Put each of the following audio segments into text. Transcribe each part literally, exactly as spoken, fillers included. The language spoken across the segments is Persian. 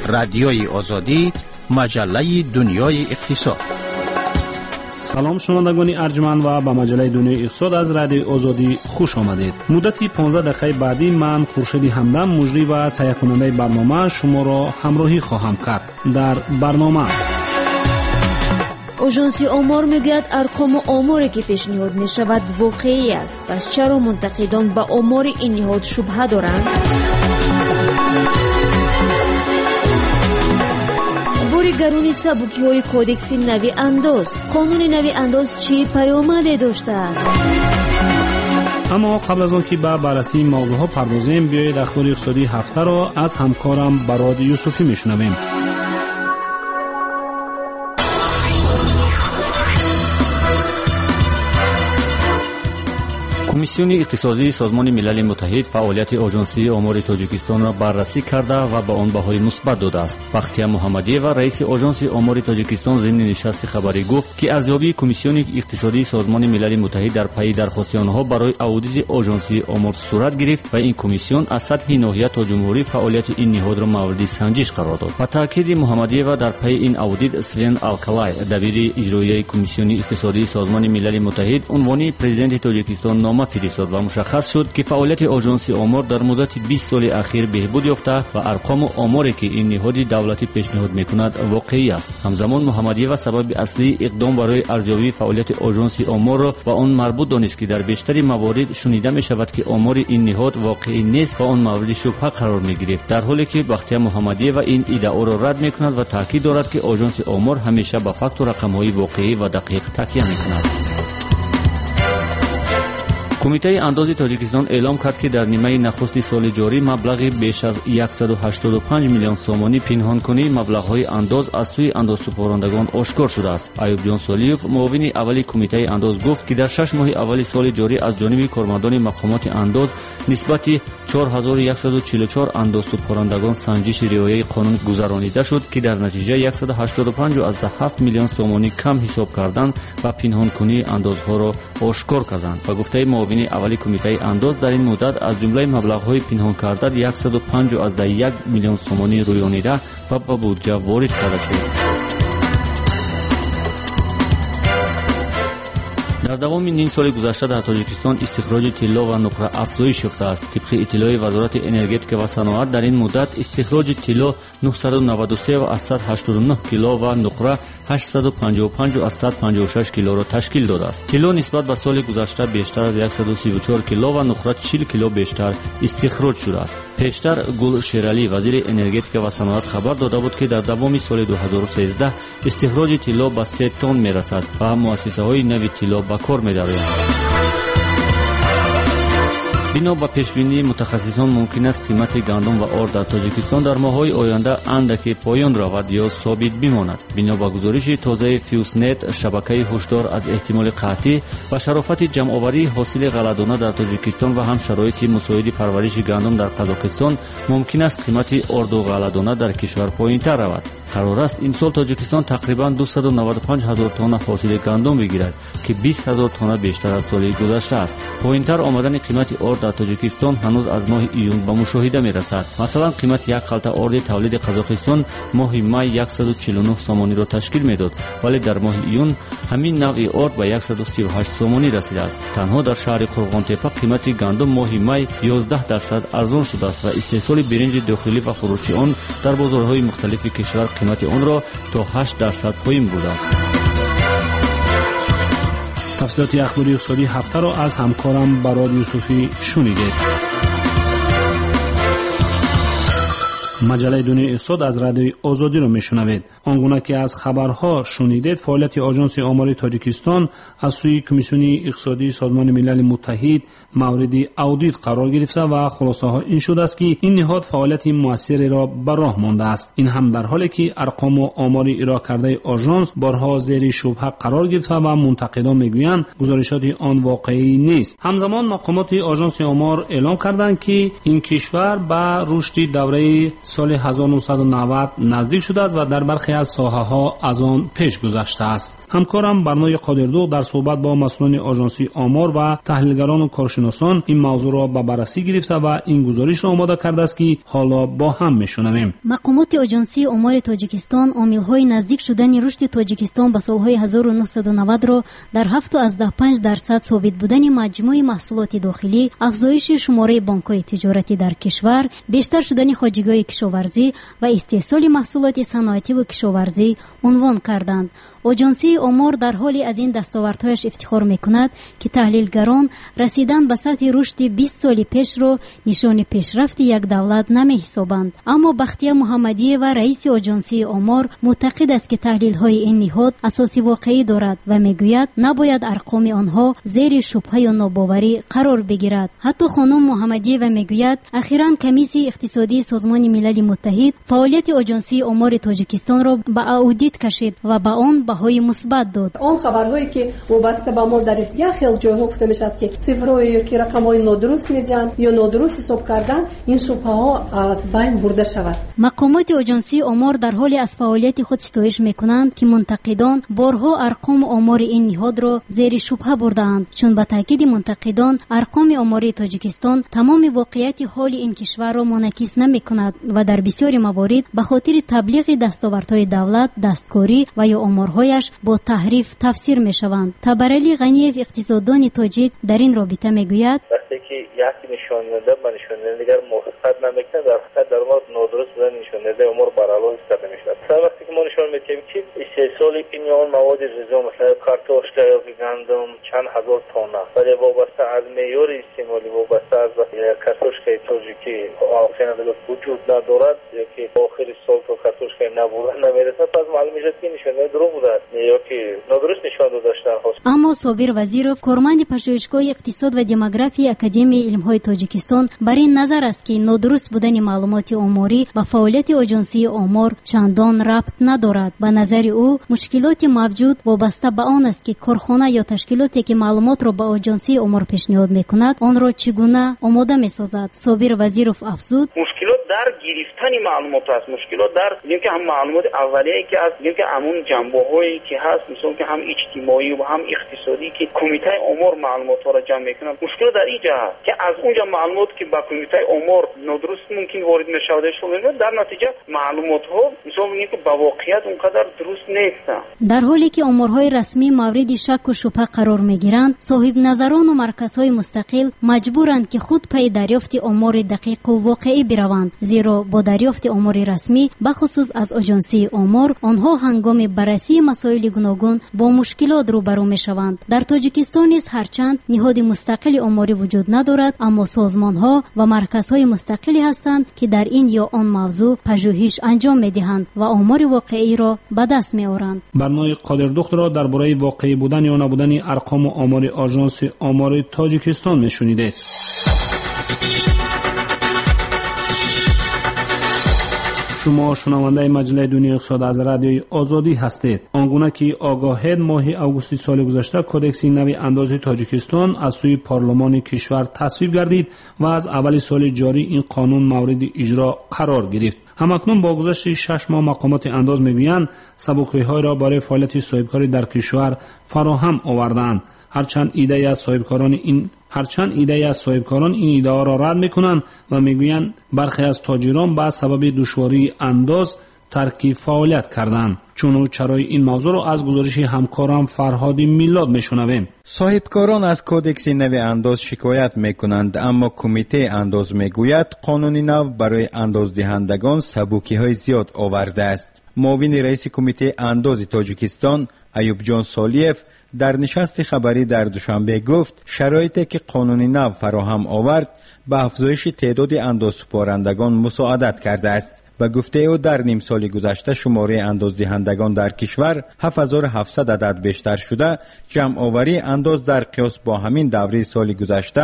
رادیوی آزادی، مجله دنیای اقتصاد. سلام شنوندگان ارجمند و به مجله دنیای اقتصاد از رادیو آزادی خوش آمدید. مدتی پانزده دقیقه بعدی من خورشید همدم مجری و تهیه کننده برنامه شما را همراهی خواهم کرد. در برنامه آژانس آمار میگوید ارقام آماری که پیشنهاد می شود واقعی است. پس چرا منتقدان به آمار این نهاد شبهه دارند؟ بوری گرونی سبوکی های کودکس نوی انداز. قانون نوی انداز چی پیامدی داشته است؟ اما قبل از آن که به بررسی موضوع ها پردازیم، بیایید اخبار اقتصادی هفته را از همکارم براد یوسفی میشنویم. کمیسیون اقتصادی سازمان ملل متحد فعالیت آژانسی آمار تاجیکستان را بررسی کرده و به آن بهای مثبت داده است. بختیار محمدی و رئیس آژانس آمار تاجیکستان ضمن نشست خبری گفت که ارزیابی کمیسیون اقتصادی سازمان ملل متحد در پی درخواست آنها برای اودیت آژانسی آمار صورت گرفت و این کمیسیون از سطح ناحیه تا جمهوری فعالیت این نهاد را مورد سنجش قرار داد. با تاکید محمدی و در پی این اودیت سلین الکلای دبیر اجرایی کمیسیون اقتصادی سازمان ملل متحد عنوان پرزیدنت تاجیکستان نامه فرستاد و مشخص شد که فعالیت آژانس آمار در مدت بیست سال اخیر بهبود یافته و ارقام آماری که این نهاد دولتی پیشنهاد میکند واقعی است. همزمان محمدی و سبب اصلی اقدام برای ارزیابی فعالیت آژانس آمار را و آن مربوط دانست که در بیشتر موارد شنیده می شود که آمار این نهاد واقعی نیست و آن مورد شبهه قرار می گرفت، در حالی که بختیار محمدی و این ادعا را رد میکند و تاکید دارد که آژانس آمار همیشه به فکت و رقم‌های واقعی و دقیق تکیه میکند. کمیته انداز تاجیکستان اعلام کرد که در نیمه نخست سال جاری مبلغ بیش از صد و هشتاد و پنج میلیون سومانی پنهانکنی مبلغ‌های انداز از سوی اندازسپارندگان آشکار شده است. ایوب جان سالیوف معاون اولی کمیته انداز گفت که در شش ماه اول سال جاری از جانب کارمندان مقامات انداز نسبت چهار هزار و صد و چهل و چهار اندازسپارندگان سنجش رعایت قانون گذرانیده شد که در نتیجه صد و هشتاد و پنج و هفت میلیون سومانی کم حساب کردند و پنهانکنی اندازها را آشکار کردند. و گفته معاون اولی کمیته انداز در این مدت از جمله مبلغ‌های پنهان کرده صد و پنج و یک میلیون سومانی رویانیده و به بودجه وارد کرده شد. در دوام نیم سال گذشته در تاجیکستان استخراج طلا و نقره افزایش یافته است. طبق اطلاع وزارت انرژی و صنعت در این مدت استخراج طلا نهصد و نود و سه و صد و هشتاد و نه کیلو و نقره هشتصد و پنجاه و پنج و صد و پنجاه و شش کیلو را تشکیل داده است. طلا نسبت به سال گذشته بیشتر از صد و سی و چهار کیلو و نقره چهل کیلو بیشتر استخراج شده است. پیشتر گل شیرالی وزیر انرژی و صنعت خبر داده بود که در دوام سال دو هزار و سیزده استخراج طلا به سه تن میرسد و مؤسسه‌های نوی طلا به کار می‌دارند. بنا به پیشبینی متخصصان ممکن است قیمت گندم و آرد در تاجیکستان در ماه‌های آینده اندکی پایان رود یا ثابت بماند. بنا به گزارش تازه فیوسنت، شبکه هشدار از احتمال قحطی و شرافت جمع‌آوری حاصل غله‌دانه در تاجیکستان و هم شرایط مساعد پرورش گندم در قزاقستان، ممکن است قیمت آرد و غله‌دانه در کشور پایین‌تر رود. قرار است امسال تاجیکستان تقریباً دویست و نود و پنج هزار تن حاصل گندم بگیرد که بیست هزار تن بیشتر از سال گذشته است. پایین‌تر آمدن قیمت آرد در تاجیکستان هنوز از ماه ایون به مشاهده می‌رسد. مثلا قیمت یک خلطه آرد تولید قزاقستان ماه می صد و چهل و نه سومانی را تشکیل می‌داد، ولی در ماه ایون همین نوع آرد به صد و سی و هشت سومانی رسیده است. تنها در شهر قرغانتپه قیمت گندم ماه می یازده درصد ارزان شده است و استحصال برنج داخلی و خارجی آن در بازارهای مختلف کشور قیمت آن را تا هشت درصد پایین بوده است. تفصیلات اخباری اقتصادی هفته را از همکارم براد یوسفی شنیدید. مجله دنیای اقتصاد از رادیو آزادی را میشنوید. آنگونه که از خبرها شنیدید، فعالیت آژانس آمار تاجیکستان از سوی کمیسیون اقتصادی سازمان ملل متحد مورد اودیت قرار گرفته و خلاصه ها این شده است که این نهاد فعالیت موثری را به راه مانده است. این هم در حالی که ارقام و آمار ارائه کرده آژانس بارها زیر شبهه قرار گرفته و منتقدان میگویند گزارشات آن واقعی نیست. همزمان مقامات آژانس آمار اعلام کردند که این کشور به رشد دوره سال هزار و نهصد و نود نزدیک شده است و در برخی از ساحه‌ها از آن پیش گذشته است. همکارم برنامه قادردوغ در صحبت با مسئولان آژانسی آمار و تحلیلگران و کارشناسان این موضوع را به بررسی گرفته و این گزارش را آماده کرده است که حالا با هم میشنویم. مقامات آژانسی آمار تاجیکستان عامل‌های نزدیک شدن رشد تاجیکستان به سال‌های هزار و نهصد و نود را در هفت و پنج درصد ثابت بودن مجموع محصولات داخلی، افزایش شماره بانک‌های تجارتی در کشور، بیشتر شدن خواجگی‌های کشاورزی و استحصال محصولات صنعتی و کشاورزی عنوان کردند. آژانسی آمار در حالی از این دستاوردهایش افتخار می‌کند که تحلیلگران رسیدن به سطح رشد بیست سال پیش را نشان پیشرفت یک دولت نمی‌حسابند. اما بختیار محمدی و رئیس آژانسی آمار معتقد است که تحلیل‌های این نهاد اساس واقعی دارد و می‌گوید نباید ارقام آنها زیر شبهه یا ناباوری قرار بگیرد. حتی خانم محمدی و می‌گوید اخیراً کمیسیون اقتصادی سازمان ملل متحد فعالیت آژانسی آمار تاجیکستان را به اودیت کشید و به آن بهای مثبت داد. آن خبرهایی که وابسته به ما در یک خیلی جاها گفته میشد که صفرهای که رقم‌های نادرست میدن یا نادرست حساب کردن، این شبهه‌ها از بین برده شود. مقامات آژانسی آمار در حال از فعالیت خود ستایش میکنند که منتقدان بارها ارقام آمار این نهاد را زیر شبهه بردند، چون به تاکید منتقدان ارقام آماری تاجیکستان تمام واقعیت حال این کشور را منعکس نمیکند و در بسیاری موارد به خاطر تبلیغ دستاوردهای دولت دستکاری و یا آمارهایش با تحریف تفسیر میشوند. تبرعلی غنیف اقتصاددان تاجیک در این رابطه میگوید وقتی که یک نشاننده به نشاننده دیگر موافقت نمیکنه، در حقیقت در مورد نادرست بودن نشاننده امور برعلاوه حساب میشود. وقتی که ما نشان میدیم که استحصال این یا آن مواد غذایی مثل کارتوشکا یا گندم چند هزار تونه، ولی وابسته از معیار استعمالی وابسته از کارتوشکای تاجیکی آخرین دیگر وجود ندارد یا که آخر سال تو کارتوشکای نبوده نمیرسه، پس معلوم میشه که نشاننده دروغ بوده یا که نادرست نشان داشتن. اما صابر وزیرов کارمند پژوهشگاه اقتصاد و دموگرافی اکادمی علم‌های تاجیکستان بر این نظر است که نادرست بودن معلومات آماری و فعالیت آژانسی آمار چندان ربط ندارد. به نظر او مشکلات موجود وابسته به آن است که کارخانه یا تشکیلاتی که معلومات را به آژانسی آمار پیشنهاد می‌کند آن را چگونه آماده می‌سازد. صابر وزیرов افزود مشکلات در گرفتن معلومات است، مشکلات در اینکه هم معلومات اولیه‌ای که از اینکه همون جنبه‌هایی که هست مثلا که هم اجتماعی و هم اقتصادی که کمیته آمار معلومات را جمع می‌کند، مشکل در اینجا است که از اونجا معلومات که با کمیته آمار نادرست ممکن وارد می‌شود در نتیجه معلومات ها مثلا اینکه با واقعیت اونقدر درست نیست. در حالی که آمارهای رسمی مورد شک و شبهه قرار می‌گیرند، صاحب نظران و مرکزهای مستقل مجبورند که خود پی دریافت آمار دقیق و واقعی بروند، زیرا با دریافت آمار رسمی بخصوص از آژانسی آمار آنها هنگام بررسی مسائل گوناگون با مشکلات روبرو می‌شوند. در تاجیکستان نیز هرچند نهاد مستقل آماری وجود ندارد، اما سازمان‌ها و مرکزهای مستقلی هستند که در این یا آن موضوع پژوهش انجام می‌دهند و آمار واقعی را به دست می‌آورند. برنامه قادردوغ را درباره واقعی بودن یا نبودن ارقام و آمار آژانس آمار تاجیکستان می‌شنیدید. شما شنونده مجله دنیای اقتصاد از رادیوی آزادی هستید. آنگونه که آگاهید ماه اوگوست سال گذشته کدکس نوی انداز تاجیکستان از سوی پارلمان کشور تصویب گردید و از اول سال جاری این قانون مورد اجرا قرار گرفت. همکنون با گذشت شش ماه مقامات انداز میگویند سبکروحی‌های را برای فعالیت صاحبکاری در کشور فراهم آوردند. هرچند ایده از صاحبکاران این هرچند ایده از صاحبکاران این ایده را رد میکنند و میگویند برخی از تاجران به سبب دشواری انداز ترک فعالیت کردند. چون چرای این موضوع را از گزارش همکارم فرهاد میلاد میشنویم. صاحبکاران از کودکس نو انداز شکایت میکنند، اما کمیته انداز میگوید قانون نو برای اندازدهندگان سبوکی‌های زیاد آورده است. معاون رئیس کمیته انداز تاجیکستان ایوب جان سالیف در نشست خبری در دوشنبه گفت شرایطی که قانون نو فراهم آورد به افزایش تعداد اندازسپارندگان مساعدت کرده است. و گفته او در نیم سال گذشته شماره اندازدهندگان در کشور هفت هزار و هفتصد عدد بیشتر شده، جمع آوری انداز در قیاس با همین دوره سال گذشته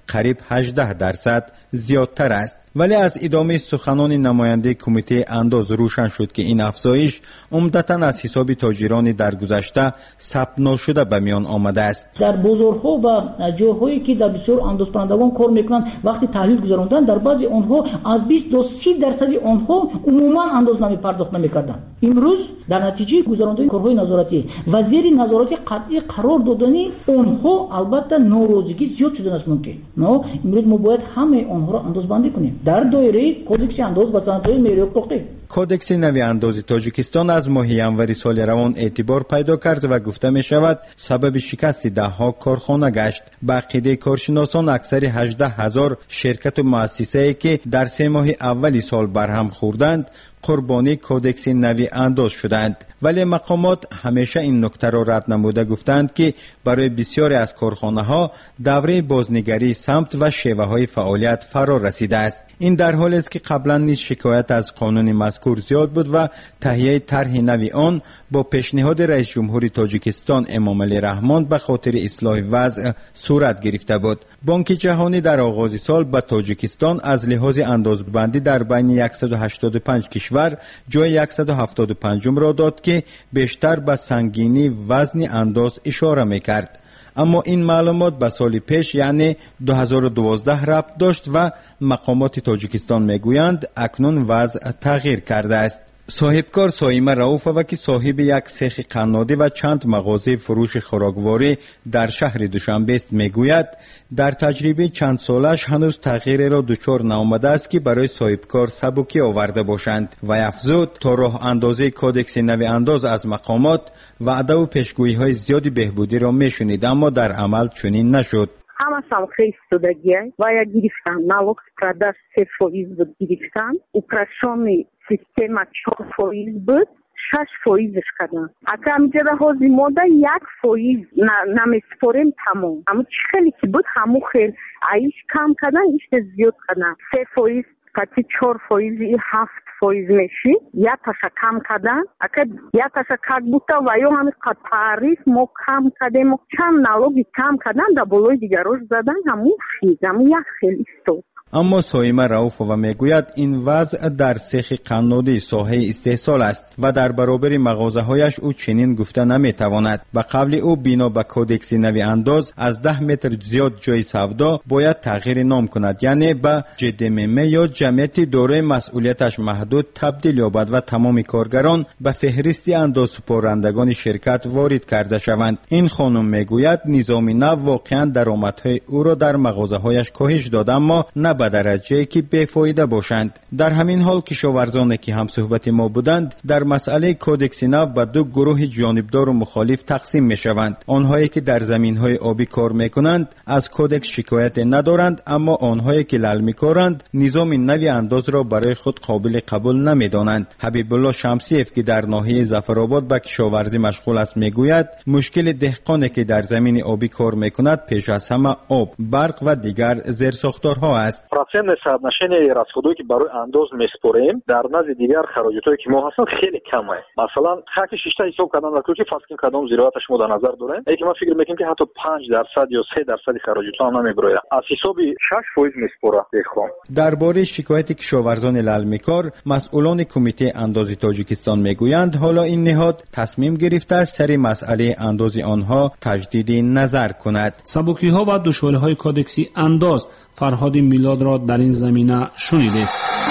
قریب هجده درصد زیادتر است. ولی از ادامه سخنان نماینده کمیته انداز روشن شد که این افزایش عمدتاً از حساب تاجران در گذشته ثبت نشده به میان آمده است. در بازارها و جاهایی که در بسیار اندازکنندگان کار میکنند وقتی تحلیل گذراندن در بعضی آنها از بیست تا سی درصد آنها عموما اندازنامه پرداخت نمیکردند. امروز در نتیجه گذراندن کارهای نظارتی و زیر نظارت قطعی قرار دادن آنها البته ناراضگی زیاد شده است. ممکن نه امروز ما باید همه آنها را اندازبندی کنیم در دایره کودکس انداز و صنعت‌های معیاری پخته. کودکس نوی اندازی تاجیکستان از ماه ینور سال روان اعتبار پیدا کرد و گفته می شود سبب شکست ده ها کارخانه گشت. به عقیده کارشناسان اکثر هجده هزار شرکت و مؤسسه‌ای که در سه ماه اولی سال برهم خوردند قربانی کودکس نوی انداز شدند. ولی مقامات همیشه این نکته را رد نموده گفتند که برای بسیاری از کارخانه ها دوره بازنگری سمت و شیوه های فعالیت فرا رسیده است. این در حالی است که قبلا نیز شکایت از قانون مذکور زیاد بود و تهیه طرح نوی آن با پیشنهاد رئیس جمهور تاجیکستان امامعلی رحمان به خاطر اصلاح وضع صورت گرفته بود. بانک جهانی در آغاز سال به تاجیکستان از لحاظ اندازه‌بندی در بین صد و هشتاد و پنج کشور جای صد و هفتاد و پنج را داد که بیشتر به سنگینی وزن انداز اشاره می‌کرد. اما این معلومات به سال پیش یعنی دو هزار و دوازده ربط داشت و مقامات تاجیکستان میگویند اکنون وضع تغییر کرده است. صاحبکار سایمه رؤوفова که صاحب یک سیخ قنادی و چند مغازه فروش خوراکواری در شهر دوشنبه است میگوید در تجربه چند سالش هنوز تغییری را دچار نآمده است که برای صاحبکار سبکی آورده باشند و افزود تا راه اندازی کودکس نوی انداز از مقامات وعده و پیشگویی های زیادی بهبودی را میشنید اما در عمل چنین نشد. همه سالخیز شدگی و یا گرفتن نالوگ پرداش سه فایز بود گرفتن اپراسیون سیستم چهار فایز بود شش فایزش کردن اگر میجده هازی ماده یک فایز نمیسپوریم تمام اما چی خیلی که بود همو خیل ایش کم کردن ایش زیاد کردن سه فایز کتی چهار فایزی هفت فایز میشی یا تاشا کم کردن اگر یا تاشا کک بوده و یا همین تعریف ما کم کردیم و چند نالوگی کم کردن در بالای دیگروش زدن همون خیز همون یک خیلی استود. اما سایمه رؤوفova میگوید این وضع در سیخ قنادی ساحه استحصال است و در برابر مغازه‌هایش او چنین گفته نمیتواند. به قول او بنا به کودکس نوی انداز از ده متر زیاد جای سودا باید تغییر نام کند یعنی به جدمم یا جمعیت دارای مسئولیتش محدود تبدیل یابد و تمام کارگران به فهرست اندازسپارندگان شرکت وارد کرده شوند. این خانم میگوید نظام نو واقعا درآمدهای او را در مغازه‌هایش کاهش داد اما نه به درجه‌ای که بی‌فایده باشند. در همین حال کشاورزانی که هم صحبت ما بودند در مسئله کودکس نو به دو گروه جانبدار و مخالف تقسیم می‌شوند. آنهایی که در زمین‌های آبی کار می‌کنند از کودکس شکایت ندارند اما آنهایی که لل می‌کارند نظام نوی انداز را برای خود قابل قبول نمی‌دانند. حبیب الله شمسیف که در ناحیه ظفرآباد به کشاورزی مشغول است می‌گوید مشکل دهقانی که در زمین آبی کار می‌کند پیش از همه آب، برق و دیگر زیرساختارها است. процентное соотношение расходов که برای انداز میسپریم در نزد دیگر خراجاتایی که ما هستن خیلی کمه. مثلا خاک شیشته حساب کردن در که فصل کدام زراعتش ما در نظر داریم اینکه ما فکر میکنیم که حتی پنج درصد یا سه درصد خراجات هم نمیبره از حساب شش فایز میسپره دهقان. درباره شکایت کشاورزان للمیکار مسئولان کمیته اندازی تاجیکستان میگویند حالا این نهاد تصمیم گرفته است سر مسئله اندازی آنها تجدید نظر کند. سبکی‌ها و دشواری‌های کودکسی انداز فرهاد میلاد را در این زمینه شنیدید.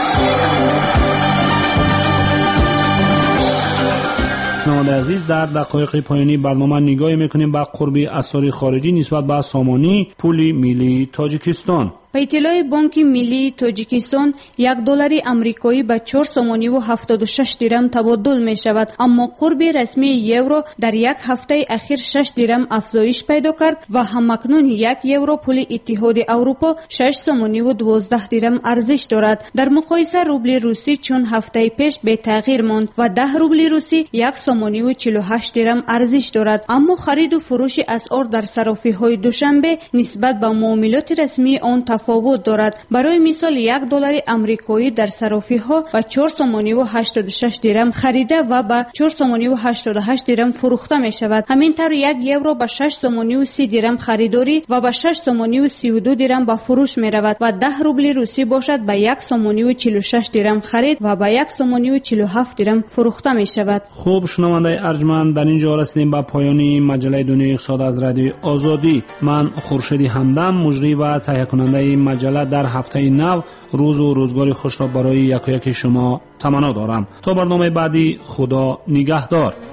شنوندگان عزیز در دقایق پایانی برنامه نگاهی میکنیم به قرب اسعار خارجی نسبت به سامانی پول ملی تاجیکستان. به اطلاع بانک ملی تاجیکستان یک دلار آمریکایی به چهار سومانی و هفتاد و شش درم تبادل می شود اما قرب رسمی یورو در یک هفته اخیر شش درم افزایش پیدا کرد و همکنون یک یورو پول اتحاد اروپا شش سومانی و دوازده درم ارزش دارد. در مقایسه روبل روسی چون هفته پیش به تغییر ماند و ده روبل روسی یک سومانی و چهل و هشت درم ارزش دارد اما خرید و فروش اسعار در صرافی‌های دوشنبه نسبت به معاملات رسمی آن تفاوت دارد. برای مثال یک دلار آمریکایی در صرافی‌ها با چهار سومانی و هشتاد و شش درم خریده و با چهار سومانی و هشتاد و هشت درم فروخته می شود. همینطور یک یورو با شش سومانی و سی درم خریداری و با شش سومانی و سی و دو درم به فروش می رود و ده روبل روسی باشد با یک سومانی و چهل و شش درم خرید و با یک سومانی و چهل و هفت درم فروخته می شود. خوب شنونده ارجمند، در اینجا رسیدیم به پایان مجله دنیای اقتصاد از رادیو آزادی. من خورشید همدم، مجری و تهیه کننده این مجله، در هفته نو روز و روزگار خوش را برای یک و یک شما تمنا دارم. تا برنامه بعدی، خدا نگهدار.